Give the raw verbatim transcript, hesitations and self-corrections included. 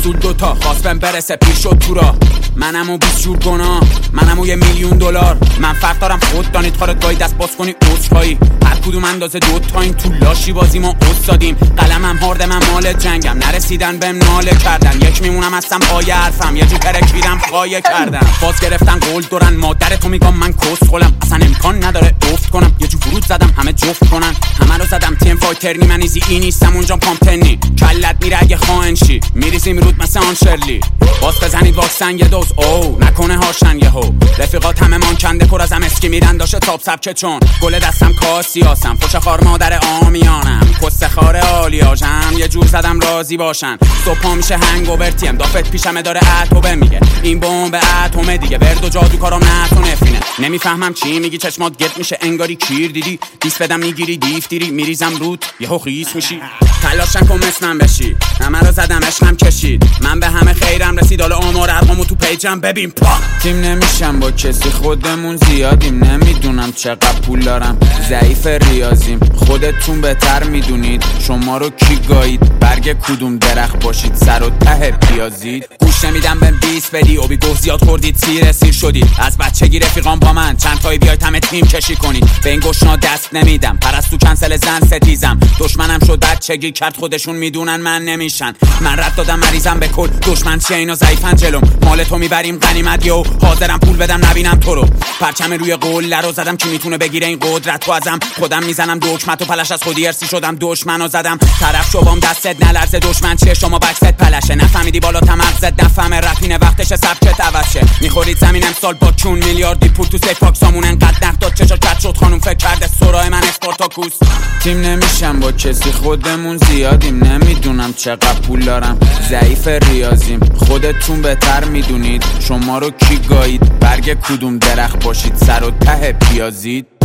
اصول دوتا خواست بهم برسه پیر شد تو را منم و بیست جور گناه منم و یه میلیون دلار من فرق دارم خود دانید خارت گاهی دست باز کنی عذرخواهی هر کدوم اندازه دوتا این تو لاشی بازی ما استادیم قلمم هارده من مال جنگم نرسیدن بهم ناله کردن یک میمونم هستم پای حرفم یه جو ترکیدم پایه کردم باز گرفتن قول دارن مادر تو میگم من کس خولم اصلا امکان نداره افت کنم یه جو فرود زدم همه جفت کنن همه رو زدم تیم فایترنی من ایزی این نیستم اونجا پامپنی کلت میره اگه خائنشی میریزیم رود مثل آن شرلی باز بزنید واکسن یه دوز او نکنه هاشن یه هو رفیقات همه مان کنده پر ازم اسکی میرن داشته تاپ سبکه چون گل دستم کاسیاسم فوش خار مادر آمیانم کس خار آلیاژم یه جور زدم راضی باشن صبح میشه هنگوورتیم دافت پیشمه داره اتوبه میگه این بمب اتمه دیگه ورد و جادو کارام نه تو نفینه نمیفهمم چی میگی چشمات گرد میشه انگاری کیر دیدی دیس بدم میگیری دیفتیری میریزم رود یهو خیس میشی تلاشن کن مثل من بشی همه رو زدم عشقم کشید من به همه خیرم رسید حالا آمار ارقامو تو پیجم ببین پا تیم نمیشم با کسی خودمون زیادیم نمیدونم چقدر پول دارم ضعیف ریاضیم خودتون بهتر میدونید شما رو کی گایید برگ کدوم درخت باشید سر و ته پیازید گوش نمیدم بهم بیس بدی اوبی گفت زیاد خوردید سیر سیر شدید از بچگی رفیقام با من چند تایی بیاید همه تیم کشی کنید به این گشنا دست نمیدم پرستو کنسل زن ستیزم دشمنم شد بچگی کرد خودشون میدونن من نمیشن من رد دادم مریضم به کل دشمن چیه اینا ضعیفن جلوم مال تو میبریم غنیمت یو حاضرم پول بدم نبینم تو رو پرچم روی قله رو زدم کی میتونه بگیره این قدرت تو ازم خودم میزنم دکمت و پلش از خودی ارسی شدم دشمنو زدم طرف شوام دستت نلرزه دشمن چیه شما بکست پلشه نفهمیدی بالا تمغزت نفهمه رپینه وقتشه سبکت عوض شه میخورید زمین امسال با چون میلیاردی پول تو سیف باکسامون انقدر نقد داد چشاش کج شد خانوم فکر کرده سورای من اسپارتاکوس تیم نمیشم با کسی خودمون زیادیم نمیدونم چقدر پول دارم ضعیف ریاضیم خودتون بهتر میدونید شما رو کی گایید برگ کدوم درخت باشید سر و ته پیازید